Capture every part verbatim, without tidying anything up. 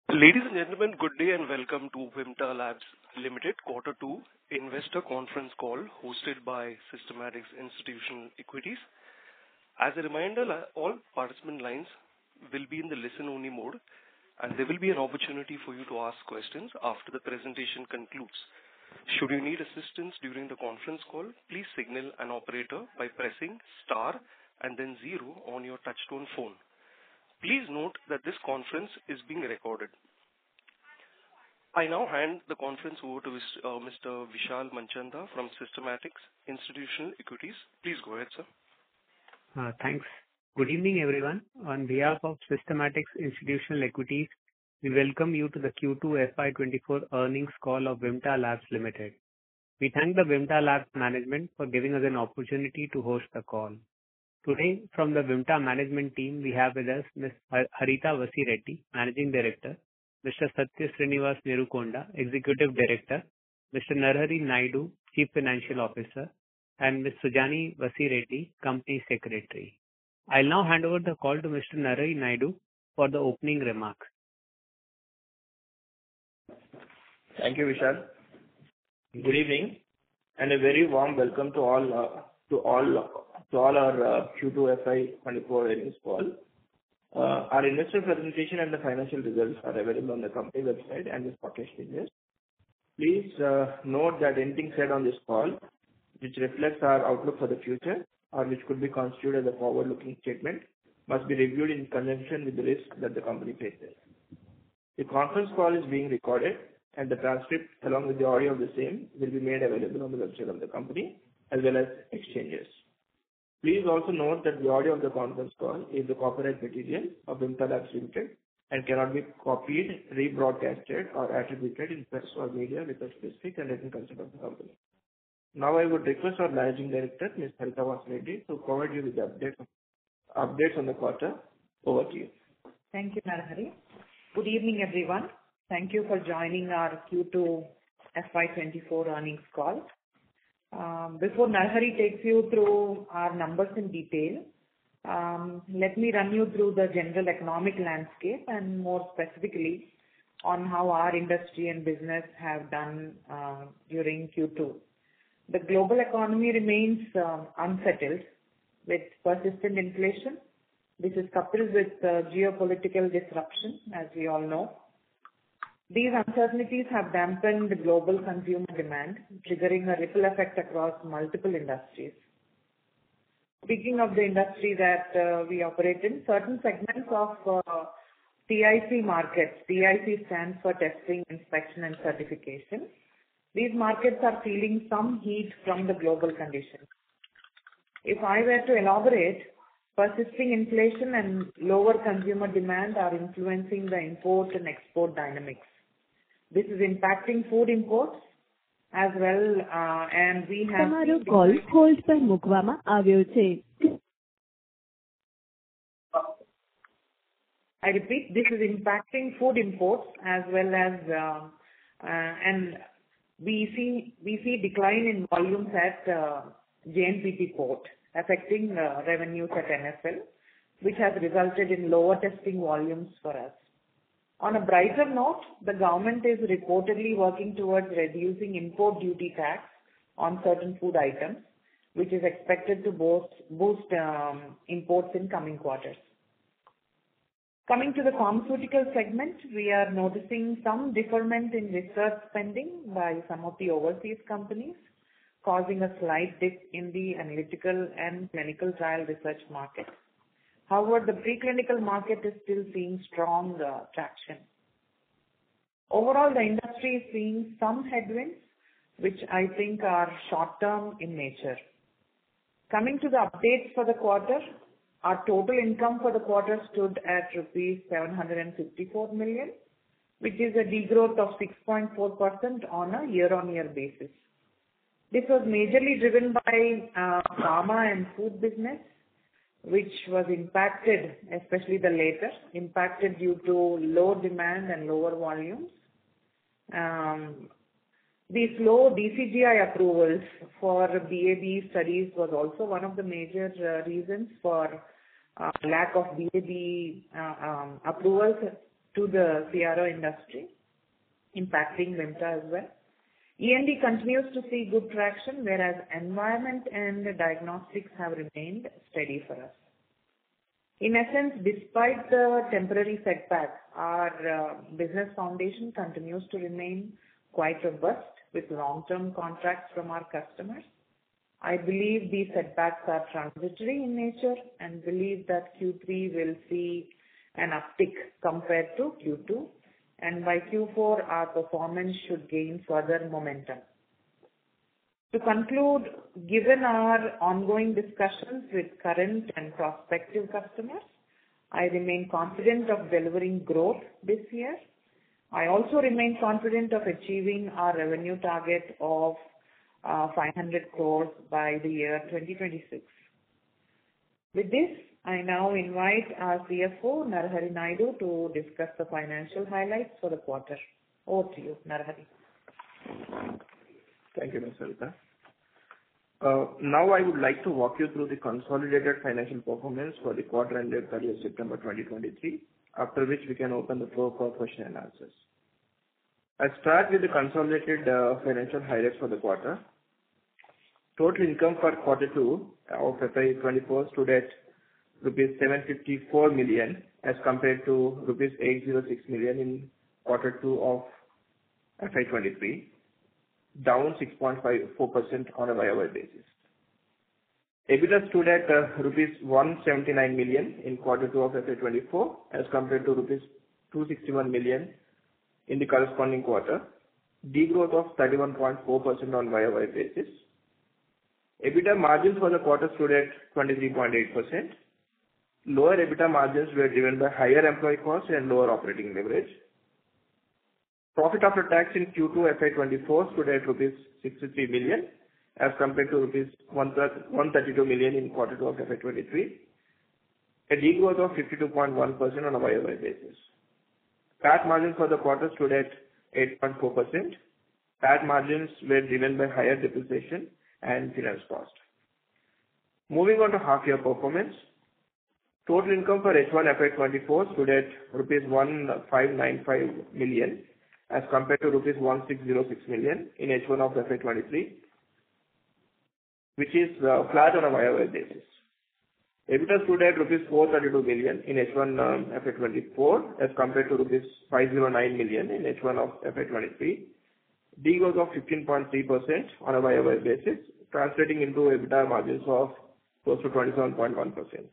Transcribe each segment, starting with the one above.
Ladies and gentlemen, good day and welcome to Vimta Labs Limited Quarter two Investor Conference Call hosted by Systematix Institutional Equities. As a reminder, all participant lines will be in the listen-only mode, and there will be an opportunity for you to ask questions after the presentation concludes. Should you need assistance during the conference call, please signal an operator by pressing star and then zero on your touchtone phone. Please note that this conference is being recorded. I now hand the conference over to uh, Mister Vishal Manchanda from Systematix Institutional Equities. Please go ahead, sir. Uh, thanks. Good evening, everyone. On behalf of Systematix Institutional Equities, we welcome you to the Q two F Y twenty-four earnings call of Vimta Labs Limited. We thank the Vimta Labs management for giving us an opportunity to host the call. Today, from the Vimta management team, we have with us Miz Harita Vasireddi, Managing Director, Mister Satya Srinivas Neerukonda, Executive Director, Mister Narahari Naidu, Chief Financial Officer, and Miz Sujani Vasireddi, Company Secretary. I'll now hand over the call to Mister Narahari Naidu for the opening remarks. Thank you, Vishal. Good evening, and a very warm welcome to all uh, to all to all our uh, Q two F Y twenty-four earnings call. Uh, our investor presentation and the financial results are available on the company website and the stock exchanges. Please uh, note that anything said on this call, which reflects our outlook for the future or which could be constituted as a forward-looking statement, must be reviewed in conjunction with the risk that the company faces. The conference call is being recorded, and the transcript along with the audio of the same will be made available on the website of the company as well as exchanges. Please also note that the audio of the conference call is the copyright material of Vimta Labs Limited and cannot be copied, rebroadcasted or attributed in press or media without specific and written consent of the company. Now I would request our Managing Director, Miz Harita Vasireddi, to provide you with the updates, updates on the quarter. Over to you. Thank you, Narahari. Good evening, everyone. Thank you for joining our Q two F Y twenty-four earnings call. Um, before Narahari takes you through our numbers in detail, um, let me run you through the general economic landscape and more specifically on how our industry and business have done uh, during Q two. The global economy remains uh, unsettled with persistent inflation. This is coupled with uh, geopolitical disruption, as we all know. These uncertainties have dampened the global consumer demand, triggering a ripple effect across multiple industries. Speaking of the industry that uh, we operate in, certain segments of uh, T I C markets, T I C stands for Testing, Inspection and Certification. These markets are feeling some heat from the global conditions. If I were to elaborate, persisting inflation and lower consumer demand are influencing the import and export dynamics. This is impacting food imports as well, uh, and we have... તમારો call hold પર મૂકવામાં આવ્યો છે. I repeat, this is impacting food imports as well as, uh, uh, and we see we see decline in volumes at uh, J N P T port, affecting uh, revenues at N F L, which has resulted in lower testing volumes for us. On a brighter note, the government is reportedly working towards reducing import duty tax on certain food items, which is expected to boost, boost um, imports in coming quarters. Coming to the pharmaceutical segment, we are noticing some deferment in research spending by some of the overseas companies, causing a slight dip in the analytical and clinical trial research market. However, the preclinical market is still seeing strong uh, traction. Overall, the industry is seeing some headwinds, which I think are short-term in nature. Coming to the updates for the quarter, our total income for the quarter stood at rupees seven hundred fifty-four million, which is a degrowth of six point four percent on a year-on-year basis. This was majorly driven by uh, pharma and food business, which was impacted, especially the latter, impacted due to low demand and lower volumes. Um, the slow D C G I approvals for B A B studies was also one of the major uh, reasons for uh, lack of B A B uh, um, approvals to the C R O industry, impacting Vimta as well. E and D continues to see good traction, whereas environment and diagnostics have remained steady for us. In essence, despite the temporary setbacks, our uh, business foundation continues to remain quite robust with long-term contracts from our customers. I believe these setbacks are transitory in nature and believe that Q three will see an uptick compared to Q two, and by Q four our performance should gain further momentum. To conclude, given our ongoing discussions with current and prospective customers, I remain confident of delivering growth this year. I also remain confident of achieving our revenue target of uh, five hundred crores by the year twenty twenty-six. With this, I now invite our C F O, Narahari Naidu, to discuss the financial highlights for the quarter. Over to you, Narahari. Thank you, Miz Sarita. Uh, now I would like to walk you through the consolidated financial performance for the quarter ended thirtieth September twenty twenty-three, after which we can open the floor for question and answers. I'll start with the consolidated uh, financial highlights for the quarter. Total income for quarter two of F Y twenty-four stood at rupees seven hundred fifty-four million as compared to rupees eight hundred six million in quarter two of F Y twenty-three, down six point five four percent on a Y O Y basis. EBITDA stood at uh, rupees one hundred seventy-nine million in quarter two of F Y twenty-four as compared to rupees two hundred sixty-one million in the corresponding quarter, degrowth of thirty-one point four percent on Y O Y basis. EBITDA margins for the quarter stood at twenty-three point eight percent. Lower EBITDA margins were driven by higher employee costs and lower operating leverage. Profit after tax in Q two F Y twenty-four stood at rupees sixty-three million as compared to rupees one hundred thirty-two million in quarter two of F Y twenty-three, a degrowth of fifty-two point one percent on a Y O Y basis. P A T margins for the quarter stood at eight point four percent. P A T margins were driven by higher depreciation and finance cost. Moving on to half-year performance. Total income for H one F Y twenty-four stood at rupees one thousand five hundred ninety-five million as compared to rupees one thousand six hundred six million in H one of F Y twenty-three, which is uh, flat on a Y O Y basis. EBITDA stood at rupees four hundred thirty-two million in H one um, F Y twenty-four as compared to rupees five hundred nine million in H one of F Y twenty-three, degrowth of fifteen point three percent on a Y O Y basis, translating into EBITDA margins of close to twenty-seven point one percent.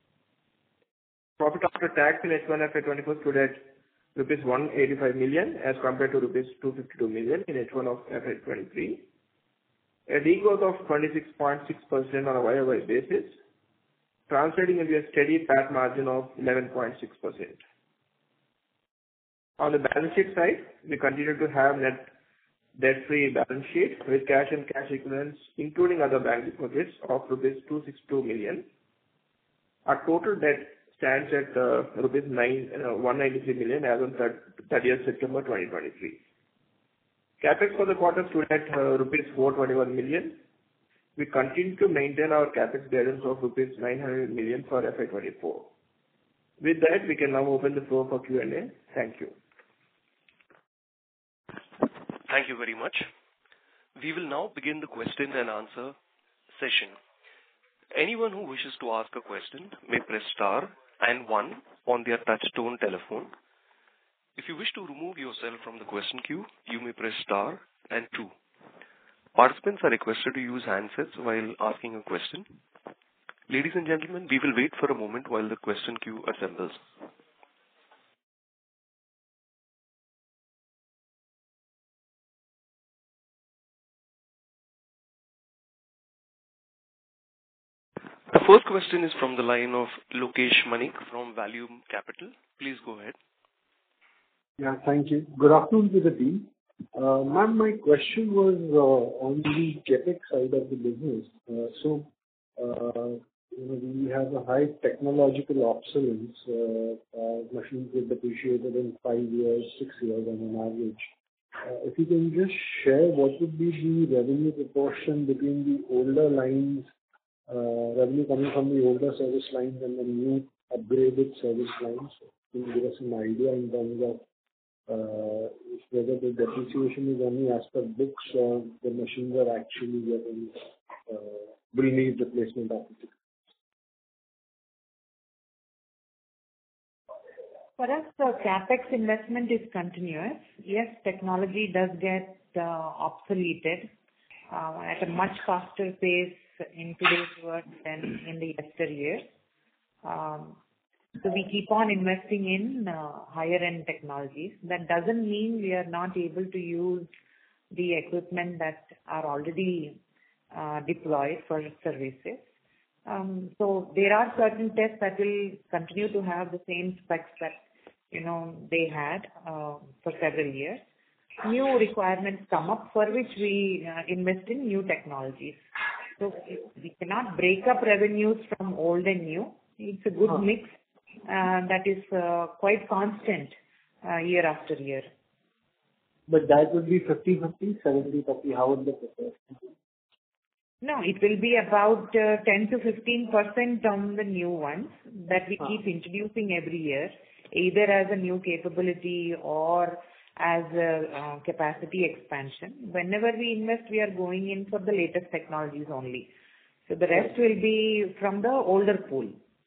Profit after tax in H one F Y twenty-four stood at rupees one hundred eighty-five million as compared to rupees two hundred fifty-two million in H one of F Y twenty-three, a degrowth of twenty-six point six percent on a Y O Y basis, translating into a steady P A T margin of eleven point six percent. On the balance sheet side, we continue to have net debt-free balance sheet with cash and cash equivalents, including other bank deposits, of rupees two hundred sixty-two million. Our total debt stands at uh, rupees one hundred ninety-three million as on thirtieth September twenty twenty-three. Capex for the quarter stood at uh, rupees four hundred twenty-one million. We continue to maintain our capex guidance of rupees nine hundred million for F Y twenty-four. With that, we can now open the floor for Q and A. Thank you. Thank you very much. We will now begin the question and answer session. Anyone who wishes to ask a question may press star and one on their touch-tone telephone. If you wish to remove yourself from the question queue, you may press star and two. Participants are requested to use handsets while asking a question. Ladies and gentlemen, we will wait for a moment while the question queue assembles. The first question is from the line of Lokesh Manik from Valium Capital. Please go ahead. Yeah, thank you. Good afternoon to the team. Uh, Ma'am, my question was uh, on the CapEx side of the business. Uh, so, uh, you know, we have a high technological obsolescence. Uh, uh, machines get depreciated in five years, six years on an average. Uh, if you can just share what would be the revenue proportion between the older lines, uh, revenue coming from the older service lines and the new upgraded service lines. can you give us an idea in terms of uh, whether the depreciation is only as per books or the machines are actually getting uh, will need replacement after? For us, the CapEx investment is continuous. Yes, technology does get uh, obsoleted uh, at a much faster pace in today's world than in the yesteryear. Um, so we keep on investing in uh, higher end technologies. That doesn't mean we are not able to use the equipment that are already uh, deployed for services. Um, so there are certain tests that will continue to have the same specs that you know they had uh, for several years. New requirements come up for which we uh, invest in new technologies. So we cannot break up revenues from old and new. It's a good huh. mix uh, that is uh, quite constant uh, year after year. But that would be fifty fifty, seventy thirty. How would the proportion? No, it will be about uh, ten to fifteen percent on the new ones that we huh. keep introducing every year, either as a new capability or as a uh, capacity expansion. Whenever we invest, we are going in for the latest technologies only. So the rest will be from the older pool.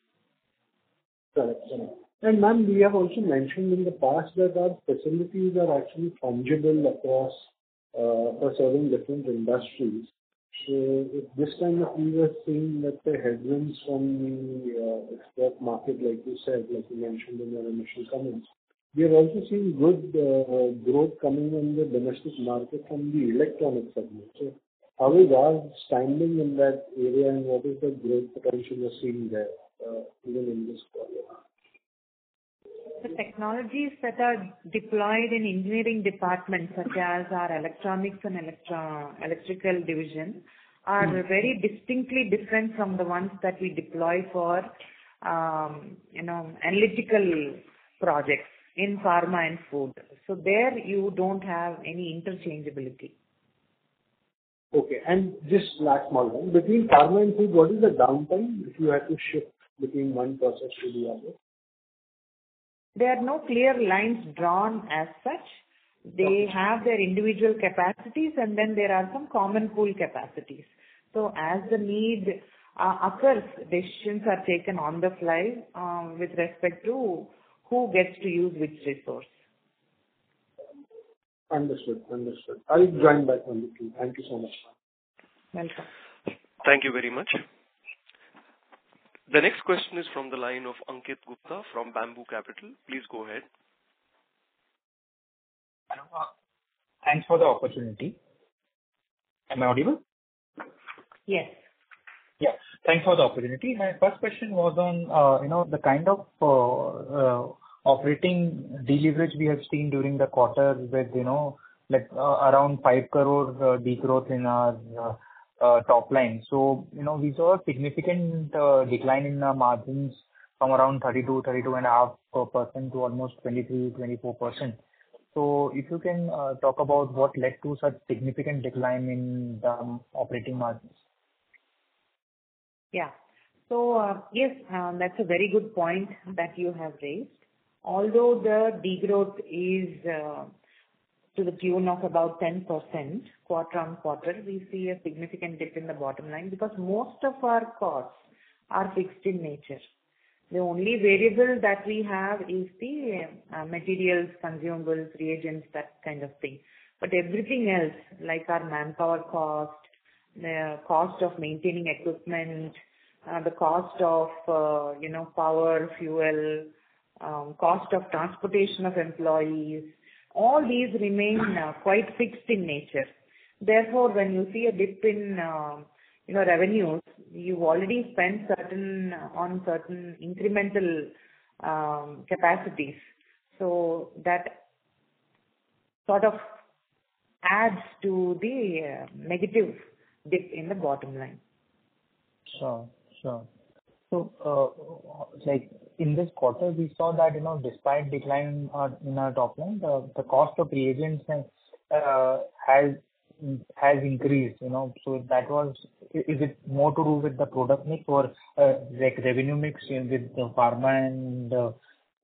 Correct. And ma'am, we have also mentioned in the past that our facilities are actually fungible across uh, for serving different industries. So if this time if we were seeing that the headwinds from the uh, export market, like you said, like you mentioned in your initial comments, we are also seeing good uh, growth coming in the domestic market from the electronic segment. So how is our standing in that area, and what is the growth potential you're seeing there, uh, even in this quarter? The technologies that are deployed in engineering departments, such as our electronics and electro- electrical division, are mm. very distinctly different from the ones that we deploy for, um, you know, analytical projects in pharma and food. So there you don't have any interchangeability. Okay, and just last small one. Between pharma and food, what is the downtime if you had to shift between one process to the other? There are no clear lines drawn as such. They have their individual capacities, and then there are some common pool capacities. So as the need uh, occurs, decisions are taken on the fly um, with respect to who gets to use which resource. Understood. Understood. I'll join back on the team. Thank you so much. Welcome. Thank you very much. The next question is from the line of Ankit Gupta from Bamboo Capital. Please go ahead. Hello. Uh, thanks for the opportunity. Am I audible? Yes. Yeah. Thanks for the opportunity. My first question was on, uh, you know, the kind of uh, uh, operating deleverage we have seen during the quarter with, you know, like uh, around five crore uh, degrowth in our uh, uh, top line. So, you know, we saw a significant uh, decline in our margins from around thirty-two, thirty-two point five percent to almost twenty-three, twenty-four percent. So if you can uh, talk about what led to such significant decline in the um, operating margins. Yeah. So, uh, yes, uh, that's a very good point that you have raised. Although the degrowth is uh, to the tune of about ten percent quarter on quarter, we see a significant dip in the bottom line because most of our costs are fixed in nature. The only variable that we have is the uh, materials, consumables, reagents, that kind of thing. But everything else, like our manpower cost, the cost of maintaining equipment, uh, the cost of, uh, you know, power, fuel, um, cost of transportation of employees, all these remain uh, quite fixed in nature. Therefore, when you see a dip in, uh, you know, revenues, you've already spent certain on certain incremental um, capacities. So that sort of adds to the uh, negative dip in the bottom line. Sure, sure. So, uh, like in this quarter, we saw that, you know, despite decline uh, in our top line, the, the cost of reagents has, uh, has has increased, you know. So that was, is it more to do with the product mix or uh, like revenue mix with the pharma and uh,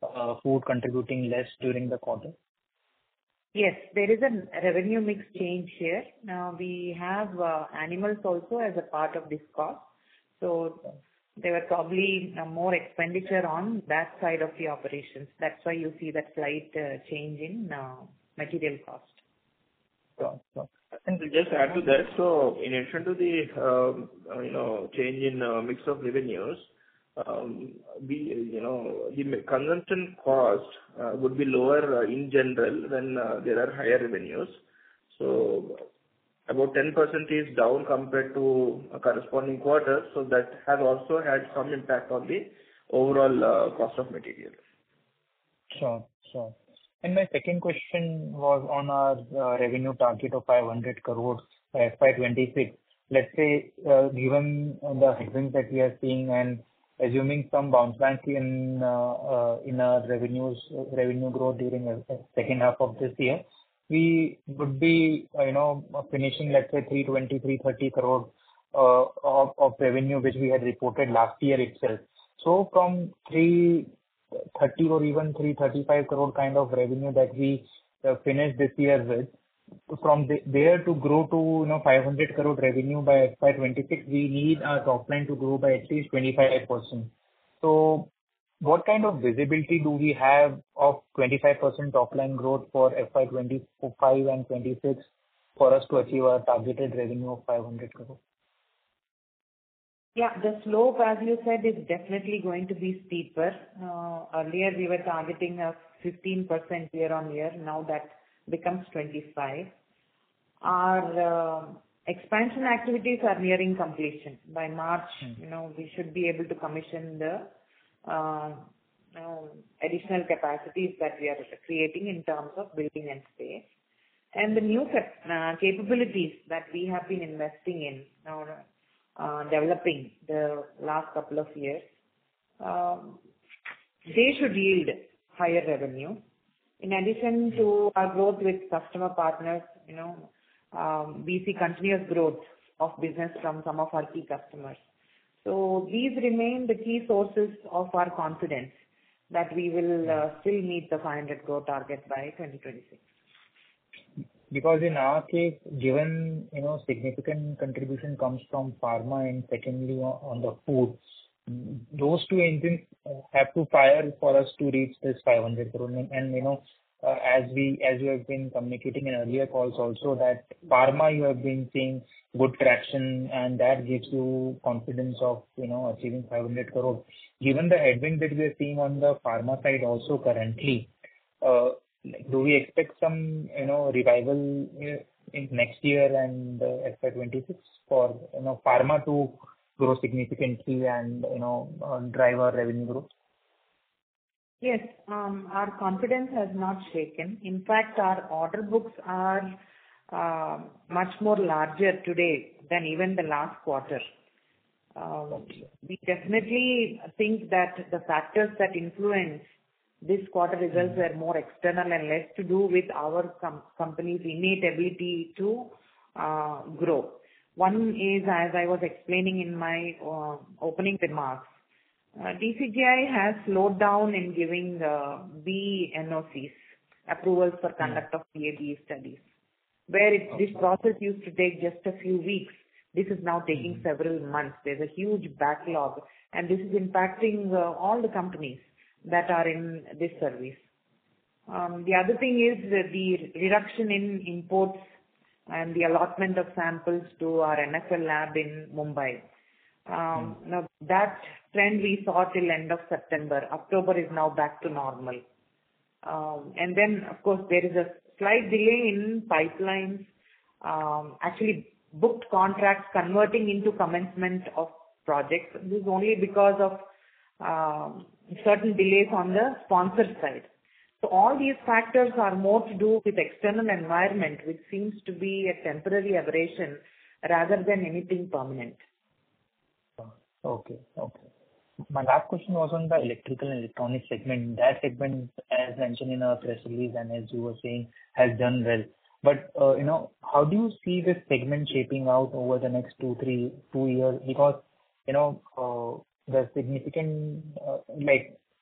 uh, food contributing less during the quarter? Yes, there is a revenue mix change here. Now we have uh, animals also as a part of this cost. So there were probably uh, more expenditure on that side of the operations. That's why you see that slight uh, change in uh, material cost. Sure, sure. And to just add to that, so in addition to the um, uh, you know change in uh, mix of revenues, um, we you know the consumption cost uh, would be lower uh, in general when uh, there are higher revenues. So about ten percent is down compared to a corresponding quarter. So that has also had some impact on the overall uh, cost of material. Sure, sure. And my second question was on our uh, revenue target of five hundred crores by F Y twenty-six. Let's say, uh, given the headwinds that we are seeing and assuming some bounce back in uh, uh, in our revenues, revenue growth during the second half of this year, we would be, uh, you know, finishing, let's say, three twenty, three thirty crore uh, of of revenue, which we had reported last year itself. So from three thirty or even three thirty-five crore kind of revenue that we uh, finished this year with, from the, there to grow to, you know, five hundred crore revenue by F Y twenty-six, we need our top line to grow by at least twenty-five percent. So what kind of visibility do we have of twenty-five percent top line growth for F Y twenty-five and twenty-six for us to achieve our targeted revenue of five hundred crore? Yeah, the slope, as you said, is definitely going to be steeper. Uh, earlier we were targeting a fifteen percent year on year. Now that becomes twenty-five. Our uh, expansion activities are nearing completion. By March, mm. you know, we should be able to commission the uh, you know, additional capacities that we are creating in terms of building and space. And the new cap- uh, capabilities that we have been investing in, now, uh, developing the last couple of years, um, they should yield higher revenue. In addition to our growth with customer partners, you know, um, we see continuous growth of business from some of our key customers. So these remain the key sources of our confidence that we will uh, still meet the five hundred crore target by twenty twenty-six. Because in our case, given, you know, significant contribution comes from pharma and secondly on the food, those two engines have to fire for us to reach this five hundred crore. And, and you know, uh, as we, as you have been communicating in earlier calls also, that pharma you have been seeing good traction and that gives you confidence of, you know, achieving five hundred crore. Given the headwind that we are seeing on the pharma side also currently, uh, do we expect some, you know, revival in next year and uh, F Y twenty-six for, you know, pharma to grow significantly and, you know, uh, drive our revenue growth? Yes, um, our confidence has not shaken. In fact, our order books are uh, much more larger today than even the last quarter. Um, we definitely think that the factors that influence this quarter results were more external and less to do with our com- company's innate ability to uh, grow. One is, as I was explaining in my uh, opening remarks, uh, D C G I has slowed down in giving uh, B N O Cs, approvals for conduct of P A B studies, where it, this process used to take just a few weeks. This is now taking several months. There's a huge backlog, and this is impacting uh, all the companies that are in this service. Um, the other thing is uh, the reduction in imports and the allotment of samples to our N F L lab in Mumbai. Um, mm. Now that trend we saw till end of September. October is now back to normal. Um, and then of course there is a slight delay in pipelines, um, actually booked contracts converting into commencement of projects. This is only because of um, certain delays on the sponsor side. So all these factors are more to do with external environment, which seems to be a temporary aberration rather than anything permanent. Okay, okay. My last question was on the electrical and electronic segment. That segment, as mentioned in our press release and as you were saying, has done well. But, uh, you know, how do you see this segment shaping out over the next two, three, two years? Because, you know, uh, the significant, uh, like,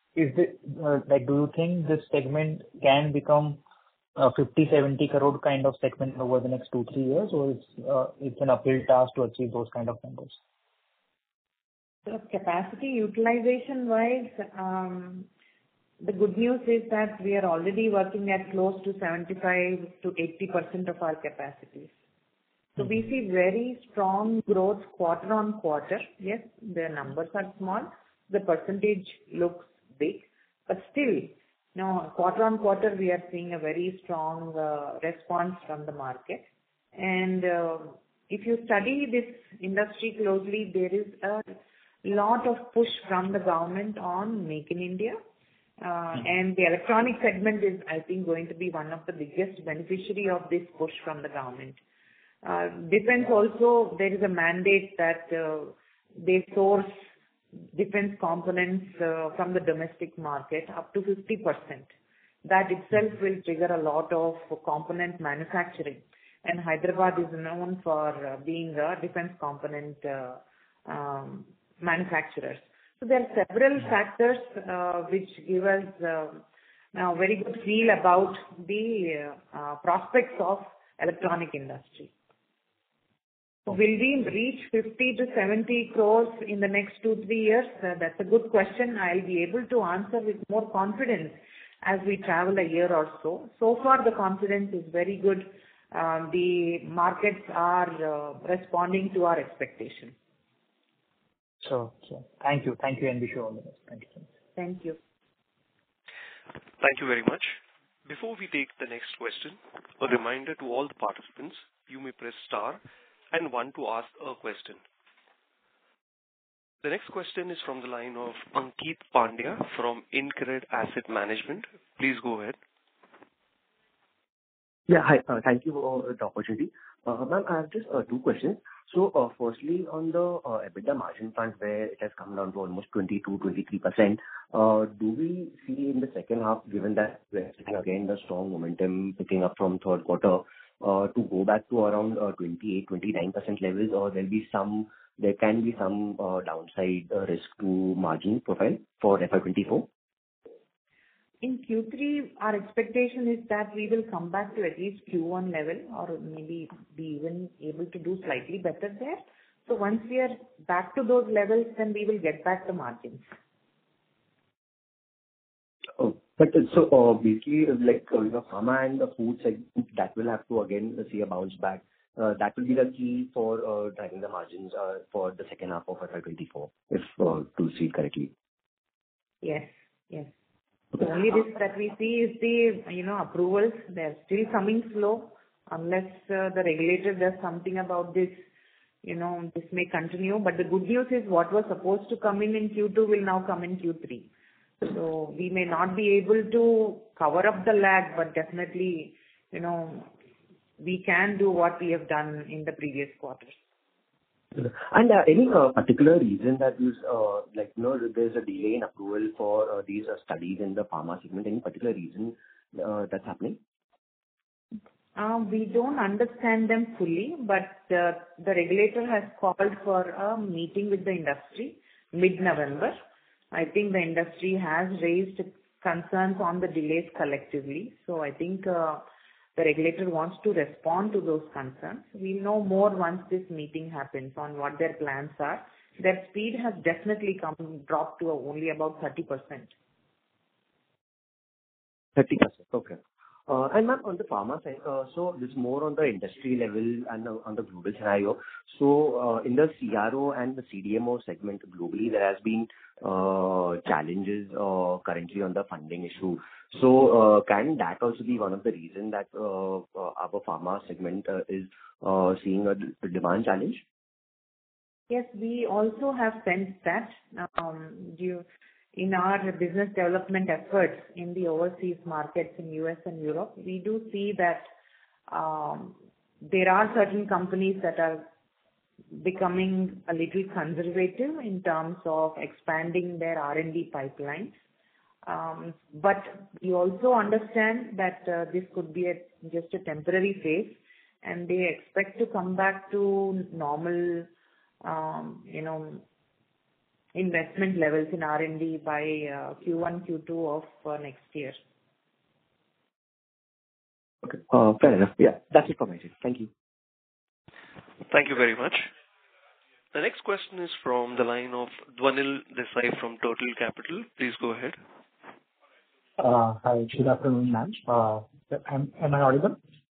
is it, uh, like, do you think this segment can become a fifty, seventy crore kind of segment over the next two, three years, or it's, uh, it's an uphill task to achieve those kind of numbers? So capacity utilization wise, um, the good news is that we are already working at close to seventy-five to eighty percent of our capacities. So we see very strong growth quarter on quarter. Yes, the numbers are small. The percentage looks big, but still, now quarter on quarter we are seeing a very strong uh, response from the market. And uh, if you study this industry closely, there is a lot of push from the government on Make in India. Uh, and the electronic segment is, I think, going to be one of the biggest beneficiary of this push from the government. Uh, defense also, there is a mandate that uh, they source defense components uh, from the domestic market up to fifty percent. That itself will trigger a lot of component manufacturing. And Hyderabad is known for uh, being a defense component uh, um, manufacturers. So there are several factors uh, which give us uh, now very good feel about the uh, uh, prospects of electronic industry. So will we reach fifty to seventy crores in the next two, three years? Uh, that's a good question. I'll be able to answer with more confidence as we travel a year or so. So far the confidence is very good. Uh, the markets are uh, responding to our expectations. Sure, sure. Thank you. Thank you, and wish you all the best. Thank you. Thank you. Thank you very much. Before we take the next question, a reminder to all the participants, you may press star and one to ask a question. The next question is from the line of Ankit Pandya from InCred Asset Management. Please go ahead. Yeah, hi. Uh, thank you for the opportunity. Uh, ma'am, I have just uh, two questions. So, uh, firstly, on the uh, EBITDA margin front, where it has come down to almost twenty-two, twenty-three percent, uh, do we see in the second half, given that we're seeing again the strong momentum picking up from third quarter, uh, to go back to around uh, twenty-eight, twenty-nine percent levels, or there'll be some, there can be some uh, downside uh, risk to margin profile for F Y twenty-four? In Q three, our expectation is that we will come back to at least Q one level, or maybe be even able to do slightly better there. So once we are back to those levels, then we will get back the margins. Oh, but uh, so uh, basically, uh, like uh, you know, pharma and the food segment, that will have to again uh, see a bounce back. Uh, that will be the key for uh, driving the margins uh, for the second half of F Y twenty-four, if uh, to see it correctly. Yes, yes. The only risk that we see is the, you know, approvals. They're still coming slow unless uh, the regulator does something about this. You know, this may continue. But the good news is what was supposed to come in in Q two will now come in Q three. So we may not be able to cover up the lag, but definitely, you know, we can do what we have done in the previous quarters. And uh, any uh, particular reason that is, uh, like, you know, there's a delay in approval for uh, these uh, studies in the pharma segment? Any particular reason uh, that's happening? Uh, we don't understand them fully, but uh, the regulator has called for a meeting with the industry mid-November. I think the industry has raised concerns on the delays collectively. So I think uh, the regulator wants to respond to those concerns. We'll know more once this meeting happens on what their plans are. Their speed has definitely come dropped to only about thirty percent. thirty percent, okay. Uh, and ma'am, on the pharma side, uh, so this is more on the industry level and uh, on the global scenario. So uh, in the C R O and the C D M O segment globally, there has been uh, challenges uh, currently on the funding issue. So uh, can that also be one of the reasons that uh, uh, our pharma segment uh, is uh, seeing a, d- a demand challenge? Yes, we also have sensed that. Um, due, in our business development efforts in the overseas markets in U S and Europe, we do see that um, there are certain companies that are becoming a little conservative in terms of expanding their R and D pipelines. Um, but we also understand that uh, this could be a, just a temporary phase, and they expect to come back to normal, um, you know, investment levels in R and D by uh, Q one, Q two of uh, next year. Okay. Uh, fair enough. Yeah, that's it from my side. Thank you. Thank you very much. The next question is from the line of Dhwanil Desai from Turtle Capital. Please go ahead. Uh, Hi, good afternoon, ma'am. Uh, Am am I audible?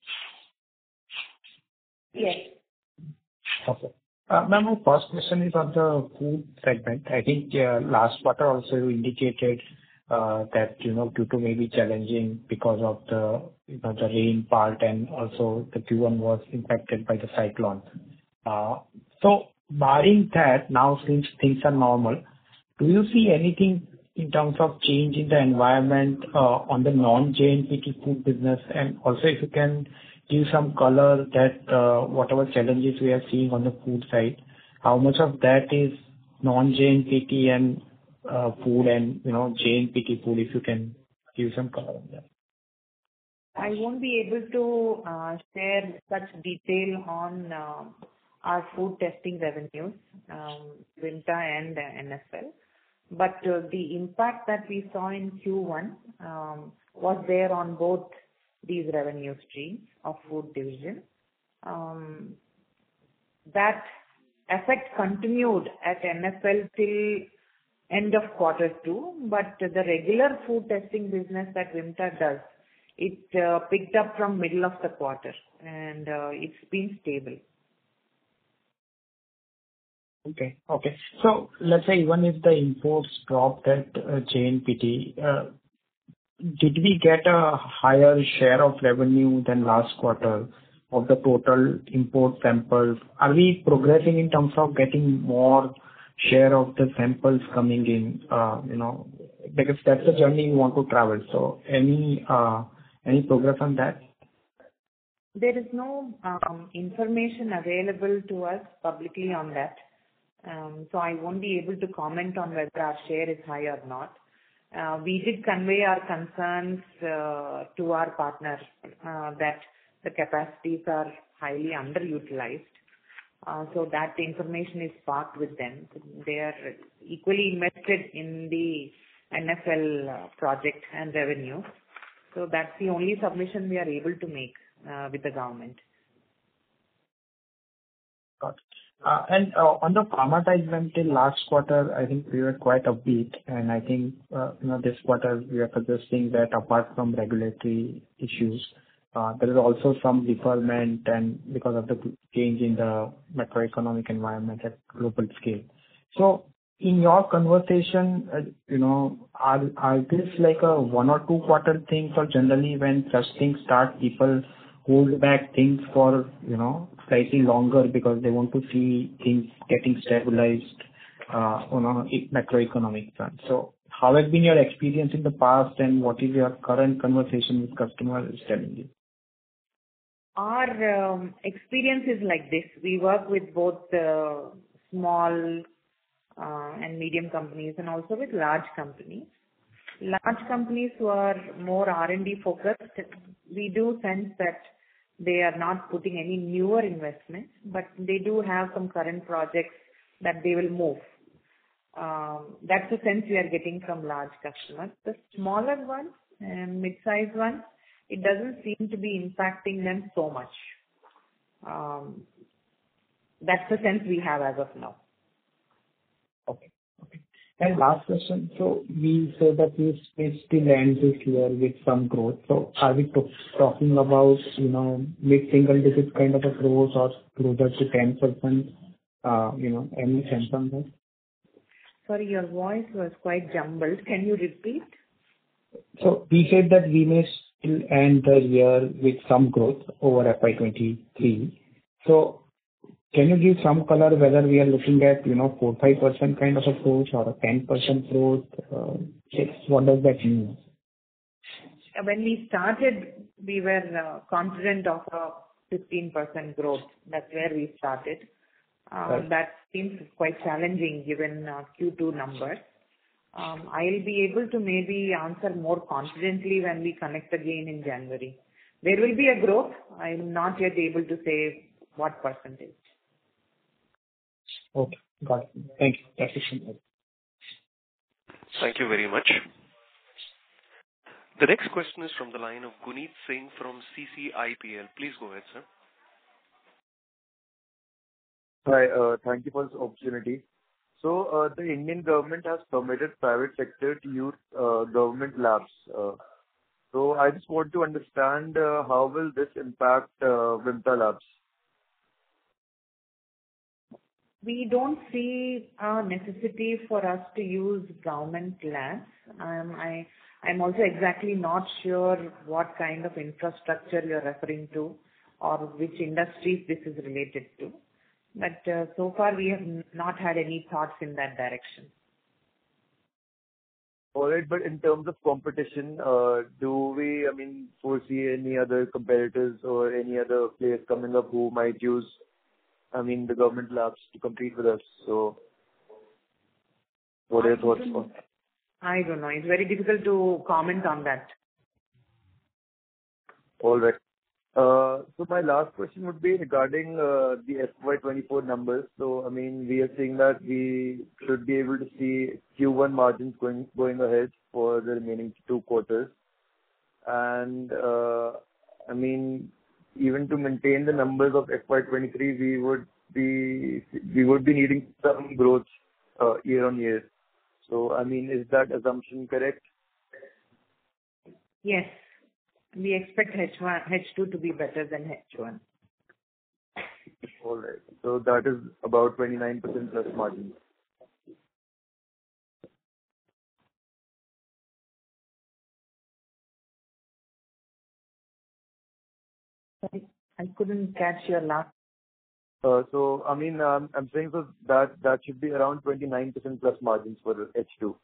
Yes. Okay. Uh, Ma'am, my first question is on the food segment. I think uh, last quarter also you indicated uh, that, you know, Q two may be challenging because of the, you know, the rain part, and also the Q one was impacted by the cyclone. Uh, So barring that, now since things are normal, do you see anything in terms of change in the environment uh, on the non-J N P T food business? And also if you can give some color that uh, whatever challenges we are seeing on the food side, how much of that is non-J N P T and uh, food and, you know, J N P T food, if you can give some color on that. I won't be able to uh, share such detail on uh, our food testing revenues, um, Vimta and uh, N F L. But uh, the impact that we saw in Q one um, was there on both these revenue streams of food division. Um, that effect continued at N F L till end of quarter two, but the regular food testing business that Vimta does, it uh, picked up from middle of the quarter, and uh, it's been stable. Okay. Okay. So let's say even if the imports dropped at uh, J N P T, uh, did we get a higher share of revenue than last quarter of the total import samples? Are we progressing in terms of getting more share of the samples coming in, uh, you know, because that's the journey we want to travel. So any uh, any progress on that? There is no um, information available to us publicly on that. Um, so I won't be able to comment on whether our share is high or not. Uh, we did convey our concerns uh, to our partner uh, that the capacities are highly underutilized. Uh, so that information is parked with them. They are equally invested in the N F L uh, project and revenue. So that's the only submission we are able to make uh, with the government. Got it. Uh, And uh, on the pharma side, when till last quarter, I think we were quite upbeat, and I think, uh, you know, this quarter we are suggesting that apart from regulatory issues, uh, there is also some deferment and because of the change in the macroeconomic environment at global scale. So in your conversation, uh, you know, are are this like a one or two quarter thing, or generally when such things start, people hold back things for, you know, slightly longer because they want to see things getting stabilized uh, on a macroeconomic front. So how has been your experience in the past, and what is your current conversation with customers telling you? Our um, experience is like this. We work with both uh, small uh, and medium companies and also with large companies. Large companies who are more R and D focused, we do sense that they are not putting any newer investments, but they do have some current projects that they will move. Um, that's the sense we are getting from large customers. The smaller ones and mid-sized ones, it doesn't seem to be impacting them so much. Um, that's the sense we have as of now. Okay. Okay. And last question. So we said that we may still end this year with some growth. So are we to- talking about, you know, mid-single digit kind of a growth or closer to ten percent? Uh, you know, any sense on that? Sorry, your voice was quite jumbled. Can you repeat? So we said that we may still end the year with some growth over F Y twenty-three. So can you give some color whether we are looking at, you know, four to five percent kind of a growth or a ten percent growth? Uh, What does that mean? When we started, we were uh, confident of a fifteen percent growth. That's where we started. Uh, Right. That seems quite challenging given uh, Q two numbers. Um, I'll be able to maybe answer more confidently when we connect again in January. There will be a growth. I'm not yet able to say what percentage. Okay, got it. Thank you. That's it. Thank you very much. The next question is from the line of Guneet Singh from C C I P L. Please go ahead, sir. Hi, uh, thank you for this opportunity. So, uh, the Indian government has permitted private sector to use uh, government labs. Uh, so, I just want to understand uh, how will this impact uh, Vimta Labs? We don't see a necessity for us to use government labs. Um, I, I'm also exactly not sure what kind of infrastructure you're referring to or which industries this is related to. But uh, so far we have n- not had any thoughts in that direction. All right, but in terms of competition, uh, do we, I mean, foresee any other competitors or any other players coming up who might use, I mean, the government labs to compete with us? So, what are your thoughts on that? I don't know. It's very difficult to comment on that. All right. Uh, So my last question would be regarding uh, the F Y twenty-four numbers. So, I mean, we are seeing that we should be able to see Q one margins going going ahead for the remaining two quarters. And, uh, I mean, even to maintain the numbers of F Y twenty-three, we would be we would be needing some growth uh, year on year. So, I mean, is that assumption correct? Yes. We expect H one, H two to be better than H one. All right. So that is about twenty-nine percent plus margin. Sorry, I couldn't catch your last. Uh, So, I mean, um, I'm saying so that that should be around twenty-nine percent plus margins for H two.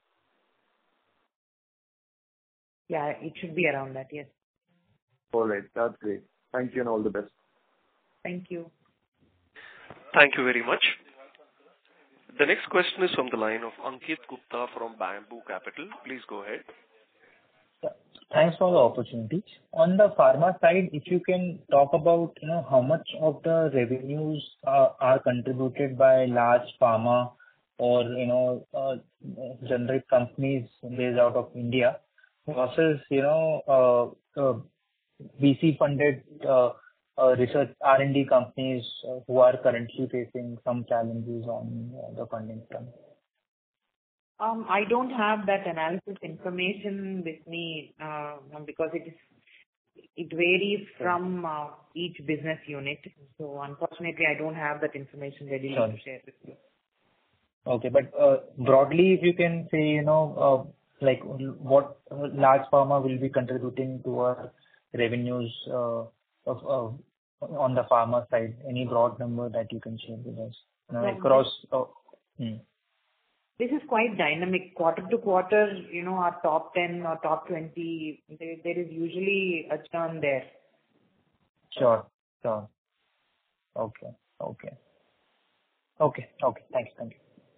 Yeah, it should be around that, yes. All right. That's great. Thank you and all the best. Thank you. Thank you very much. The next question is from the line of Ankit Gupta from Bamboo Capital. Please go ahead. Thanks for the opportunity. On the pharma side, if you can talk about, you know, how much of the revenues uh, are contributed by large pharma or, you know, uh, generic companies based out of India versus, you know, uh, uh, V C-funded uh, uh, research R and D companies uh, who are currently facing some challenges on uh, the funding front? Um, I don't have that analysis information with me uh, because it is it varies from uh, each business unit. So unfortunately, I don't have that information ready Sure. to share with you. Okay. But uh, broadly, if you can say, you know, uh, like what uh, large pharma will be contributing to our revenues uh, of uh, on the pharma side, any broad number that you can share with us, you know, No, across? uh, hmm. This is quite dynamic. Quarter to quarter, you know, our top ten or top twenty, there, there is usually a churn there. Sure. Sure. Okay. Okay. Okay. Okay. Thanks. Thank you.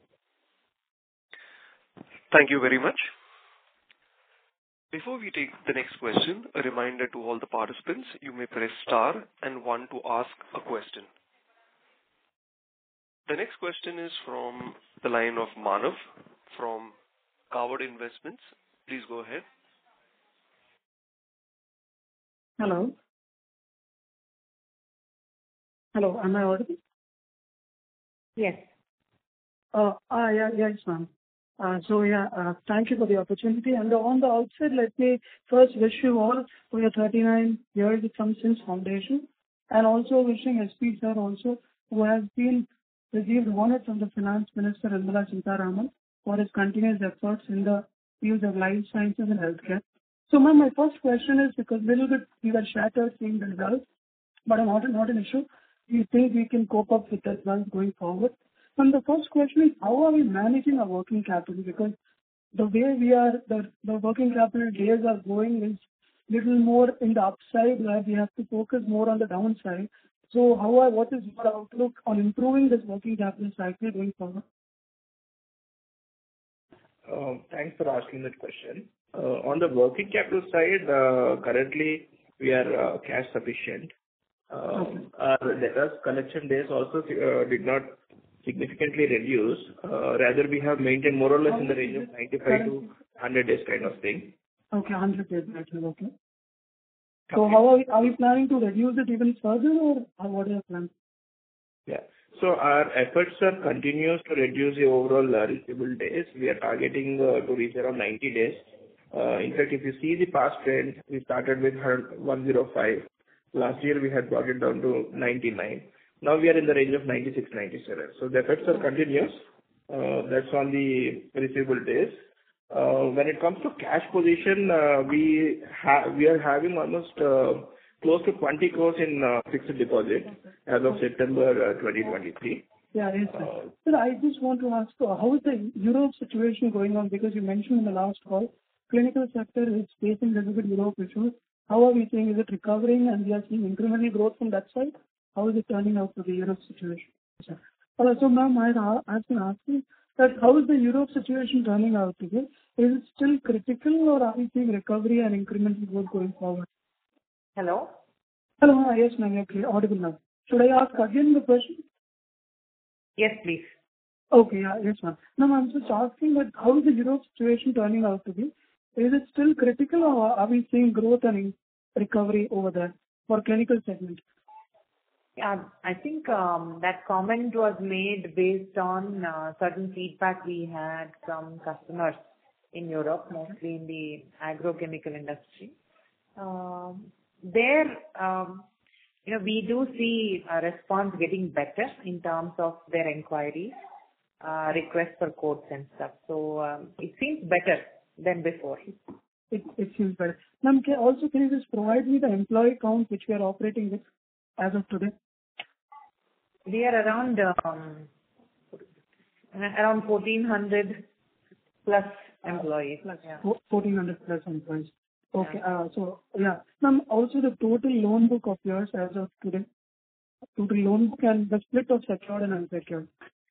Thank you very much. Before we take the next question, a reminder to all the participants, you may press star and one to ask a question. The next question is from the line of Manav from Coward Investments. Please go ahead. Hello. Hello, am I audible? Yes. Uh, ah, yeah, yes, ma'am. Uh, so yeah, uh, thank you for the opportunity. And on the outset, let me first wish you all for your thirty-nine years with Samson's Foundation, and also wishing S P sir also, who has been received honor from the Finance Minister Nirmala Sitharaman for his continuous efforts in the fields of life sciences and healthcare. So ma'am, my first question is, because a little bit we were shattered seeing the results, but not, not an issue. We think we can cope up with the results going forward. And the first question is, how are we managing our working capital? Because the way we are, the, the working capital days are going is little more in the upside, where we have to focus more on the downside. So how are, what is your outlook on improving this working capital cycle going forward? Um, Thanks for asking that question. Uh, On the working capital side, uh, currently we are uh, cash sufficient. Um, Our debtors collection days also uh, did not significantly reduced. Uh, rather, we have maintained more or less in the range of ninety-five to one hundred days kind of thing. Okay, one hundred days. Okay. So how are we, are we planning to reduce it even further, or what is your plan? Yeah. So our efforts are continuous to reduce the overall uh, receivable days. We are targeting uh, to reach around ninety days. Uh, in fact, if you see the past trend, we started with one oh five. Last year we had brought it down to ninety-nine. Now we are in the range of ninety-six, ninety-seven. So the efforts are continuous. Uh, that's on the receivable days. Uh, when it comes to cash position, uh, we ha- we are having almost uh, close to twenty crores in uh, fixed deposit as of September uh, twenty twenty-three. Yeah, yes, sir. Uh, Sir, I just want to ask, uh, how is the Europe situation going on? Because you mentioned in the last call, clinical sector is facing little bit Europe issues. How are we seeing? Is it recovering and we are seeing incremental growth from that side? How is it turning out for the Europe situation? Sir. Uh, so, ma'am, I have been asking that how is the Europe situation turning out today? Is it still critical, or are we seeing recovery and incremental growth going forward? Hello? Hello, uh, yes, ma'am, you're clear, audible now. Should I ask again the question? Yes, please. Okay, yeah, yes, ma'am. No, I'm just asking that how is the Europe situation turning out to be? Is it still critical, or are we seeing growth and recovery over there for clinical segment? Yeah, I think um, that comment was made based on uh, certain feedback we had from customers in Europe, mostly in the agrochemical industry. Um, there, um, you know, we do see a response getting better in terms of their inquiries, uh, requests for quotes and stuff. So um, it seems better than before. It, it seems better. Ma'am, can, also can you just provide me the employee count which we are operating with as of today? We are around um, around fourteen hundred plus employees. Yeah. fourteen hundred plus employees. Okay. Yeah. Uh, so yeah. Ma'am, also the total loan book of yours as of today, total loan book and the split of secured and unsecured.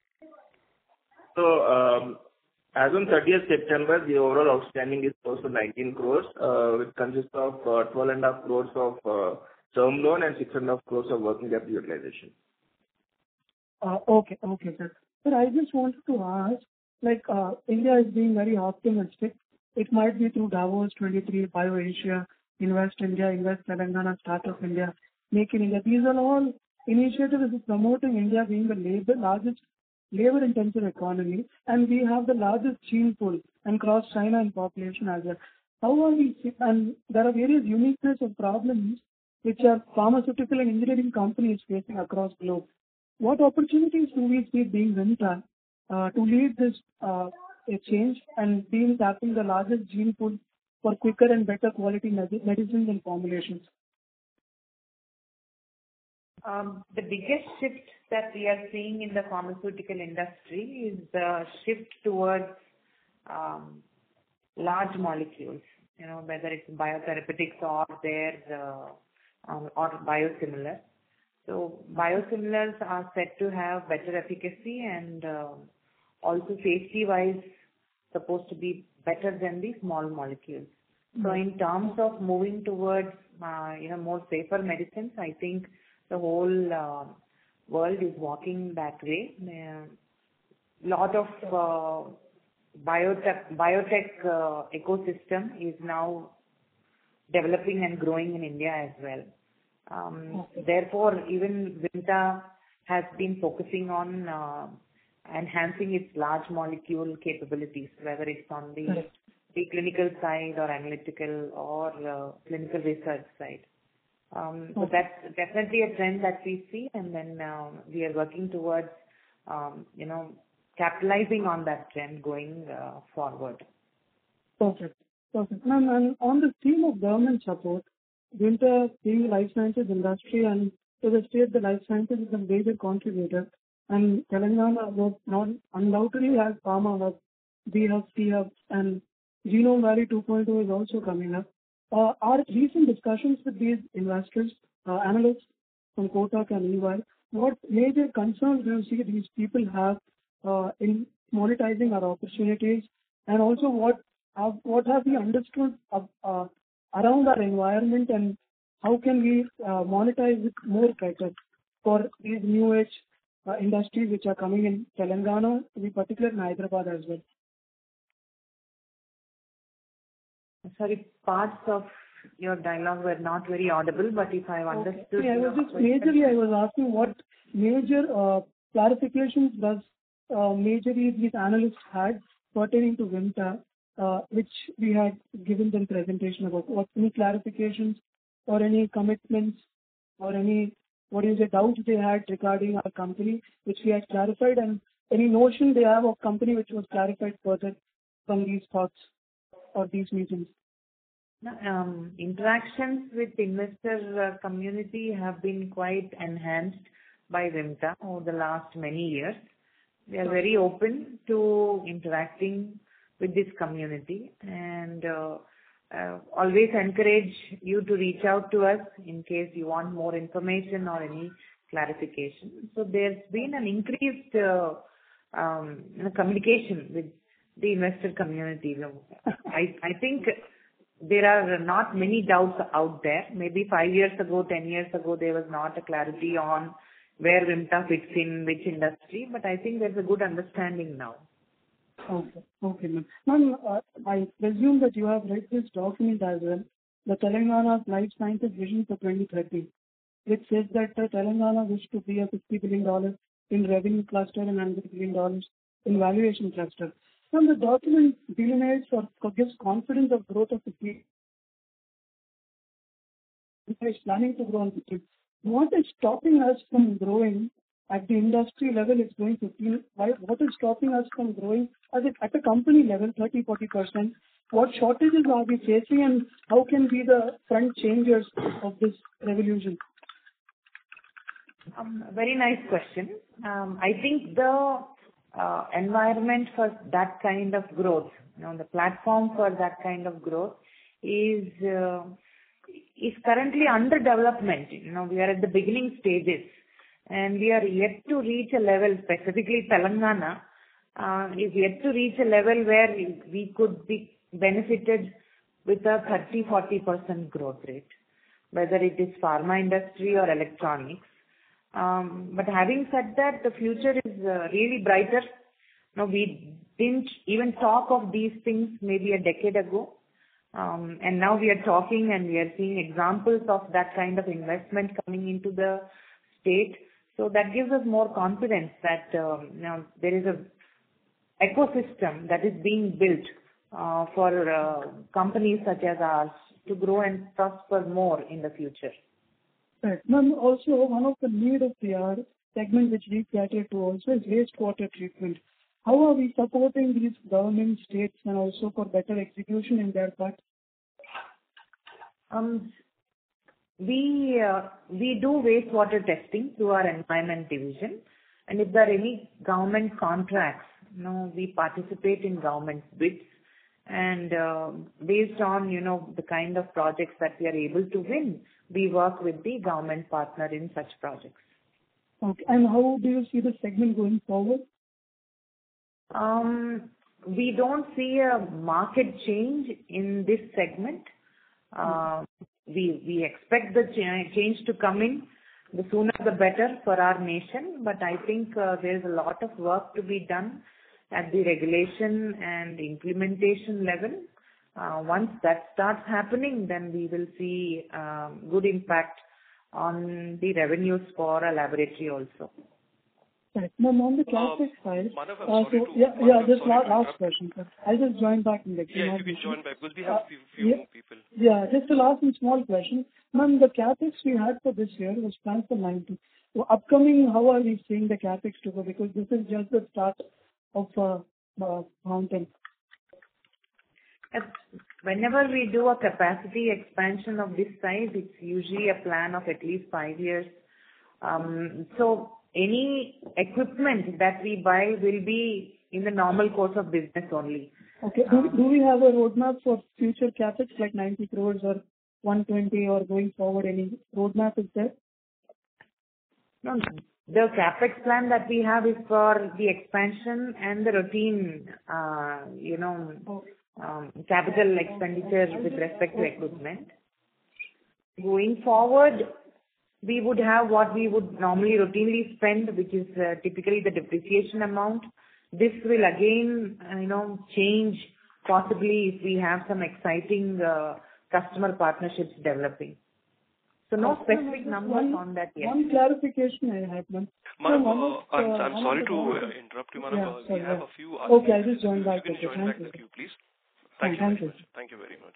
So um, as on thirtieth September, the overall outstanding is close to nineteen crores, uh, which consists of uh, twelve and a half crores of uh, term loan and six and a half crores of working capital utilization. Uh, okay, okay, sir. Sir, I just wanted to ask, like, uh, India is being very optimistic. It might be through Davos twenty-three, BioAsia, Invest India, Invest Telangana, Startup India, Make in India. These are all initiatives promoting India being the labor, largest labor-intensive economy, and we have the largest gene pool and cross China in population as well. How are we? And there are various uniqueness of problems which are pharmaceutical and engineering companies facing across globe. What opportunities do we see being Vimta uh, to lead this uh, a change and being tapping the largest gene pool for quicker and better quality med- medicines and formulations? Um, the biggest shift that we are seeing in the pharmaceutical industry is the shift towards um, large molecules, you know, whether it's biotherapeutics or their uh, um, or biosimilars. So biosimilars are said to have better efficacy and uh, also safety-wise supposed to be better than the small molecules. Mm-hmm. So in terms of moving towards uh, you know more safer medicines, I think the whole uh, world is walking that way. A lot of uh, biotech biotech uh, ecosystem is now developing and growing in India as well. Um, okay. Therefore, even Vimta has been focusing on uh, enhancing its large molecule capabilities, whether it's on the, right. the clinical side or analytical or uh, clinical research side. Um, okay. So that's definitely a trend that we see, and then uh, we are working towards, um, you know, capitalizing on that trend going uh, forward. Perfect. Perfect. Ma'am, and on the theme of government support, Vimta being the life sciences industry, and to the state, the life sciences is a major contributor. And Telangana was not undoubtedly has pharma hub, B hub, C hubs, and Genome Valley two point oh is also coming up. Uh, our recent discussions with these investors, uh, analysts from Kotak and E Y, what major concerns do you see these people have uh, in monetizing our opportunities, and also what have, what have we understood of, uh, around our environment, and how can we uh, monetize it more better for these new age uh, industries which are coming in Telangana, to be particular in Hyderabad as well. Sorry, parts of your dialogue were not very audible, but if I've understood. Okay. I was your just question- majorly I was asking what major uh, clarifications does uh, majorly these analysts had pertaining to Vimta, uh, which we had given them presentation about. What any clarifications or any commitments or any what is the doubts they had regarding our company, which we had clarified, and any notion they have of company which was clarified further from these thoughts or these meetings. Um, interactions with investor uh, community have been quite enhanced by Vimta over the last many years. We are very open to interacting with this community and uh, uh, always encourage you to reach out to us in case you want more information or any clarification. So there's been an increased uh, um, you know, communication with the investor community. I, I think there are not many doubts out there. Maybe five years ago, ten years ago, there was not a clarity on where Vimta fits in which industry, but I think there's a good understanding now. Okay, okay, ma'am. Ma'am, uh, I presume that you have read this document as well, the Telangana Life Sciences Vision for twenty thirty, which says that uh, Telangana wishes to be a fifty billion dollars in revenue cluster and one hundred billion dollars in valuation cluster. Now, the document delineates or gives confidence of growth of fifty. Is planning to grow on fifty. What is stopping us from growing at the industry level is going fifteen. Why, what is stopping us from growing as it, at a company level thirty to forty percent? What shortages are we facing and how can be the front changers of this revolution? Um, very nice question. Um, I think the uh, environment for that kind of growth, you know, the platform for that kind of growth is uh, is currently under development. You know, we are at the beginning stages, and we are yet to reach a level. Specifically, Telangana uh, is yet to reach a level where we could be benefited with a thirty to forty percent growth rate, whether it is pharma industry or electronics. Um, but having said that, the future is uh, really brighter. Now, we didn't even talk of these things maybe a decade ago. Um, and now we are talking and we are seeing examples of that kind of investment coming into the state. So that gives us more confidence that um, you know, there is a ecosystem that is being built uh, for uh, companies such as ours to grow and prosper more in the future. Right. Ma'am, also one of the need of the hour segment which we cater to also is wastewater treatment. How are we supporting these government, states, and also for better execution in their part? Um, we uh, we do wastewater testing through our environment division, and if there are any government contracts, you know, we participate in government bids, and uh, based on you know the kind of projects that we are able to win, we work with the government partner in such projects. Okay. And how do you see the segment going forward? Um, we don't see a market change in this segment. Uh, we we expect the ch- change to come in. The sooner the better for our nation. But I think uh, there is a lot of work to be done at the regulation and implementation level. Uh, once that starts happening, then we will see um, good impact on the revenues for a laboratory also. Right. Ma'am, on the Uh, CapEx side, Manav, I'm uh, sorry so, to- yeah, Manav, yeah, I'm just sorry la- to last interrupt. question, sir. I'll just join back in the Yeah, if you can join back, because we have Uh, few, few yeah. more people. Yeah, just a last and small question. Ma'am, the CapEx we had for this year was planned for ninety. So upcoming, how are we seeing the CapEx to go? Because this is just the start of uh, uh, mountain. Whenever we do a capacity expansion of this size, it's usually a plan of at least five years. Um, so any equipment that we buy will be in the normal course of business only. Okay. Do, do we have a roadmap for future CapEx like ninety crores or one twenty or going forward? Any roadmap is there? No, the CapEx plan that we have is for the expansion and the routine, uh, you know, um, capital expenditure with respect to equipment. Going forward, we would have what we would normally routinely spend, which is uh, typically the depreciation amount. This will again, uh, you know, change possibly if we have some exciting uh, customer partnerships developing. So no Uh, specific just numbers one- on that yet. One clarification I had, ma'am. So Madam, one uh, of, I'm, uh, I'm one sorry of the to bonds- uh, interrupt you, Madam. Yeah, Uh, we sorry, have yeah. a few other Okay, I just people. joined back. You can Okay, join thank back you. the queue, please. Thank you Thank very you. much. Thank you very much.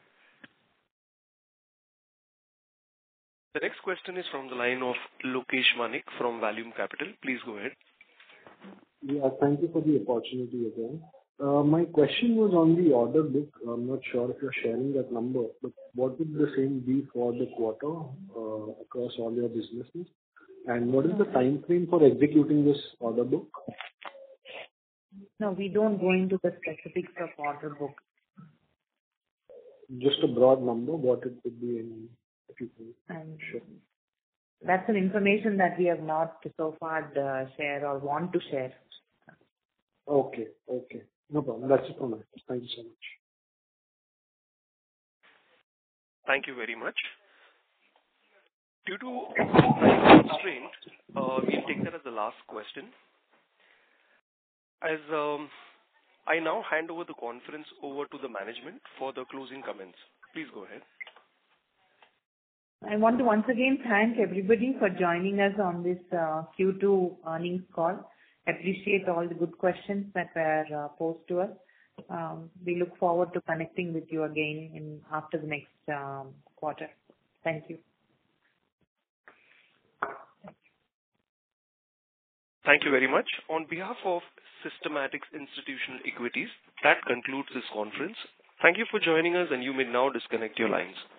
The next question is from the line of Lokesh Manik from Valium Capital. Please go ahead. Yeah, thank you for the opportunity again. Uh, My question was on the order book. I'm not sure if you're sharing that number, but what would the same be for the quarter uh, across all your businesses? And what is the time frame for executing this order book? No, we don't go into the specifics of order book. Just a broad number, what it would be in, if you can And share. that's an information that we have not so far uh, share or want to share. Okay. Okay. No problem. That's it from my side. Thank you so much. Thank you very much. Due to time constraint, uh, we'll take that as the last question. As um, I now hand over the conference over to the management for the closing comments. Please go ahead. I want to once again thank everybody for joining us on this uh, Q two earnings call. Appreciate all the good questions that were uh, posed to us. Um, we look forward to connecting with you again in after the next um, quarter. Thank you. Thank you very much. On behalf of Systematix Institutional Equities, that concludes this conference. Thank you for joining us, and you may now disconnect your lines.